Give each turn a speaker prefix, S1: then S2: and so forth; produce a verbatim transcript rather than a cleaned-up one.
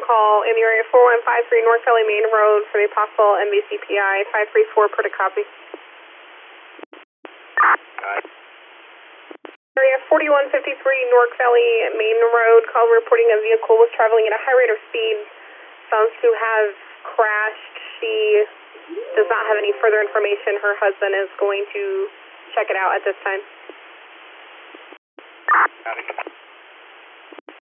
S1: call in the area four one five three North Valley Main Road for the possible M V C P I. five three four, put a copy.
S2: Got it.
S1: Area forty-one fifty-three North Valley Main Road, call reporting a vehicle was traveling at a high rate of speed. Sounds to have crashed. She does not have any further information. Her husband is going to check it out at this time.
S2: Got it.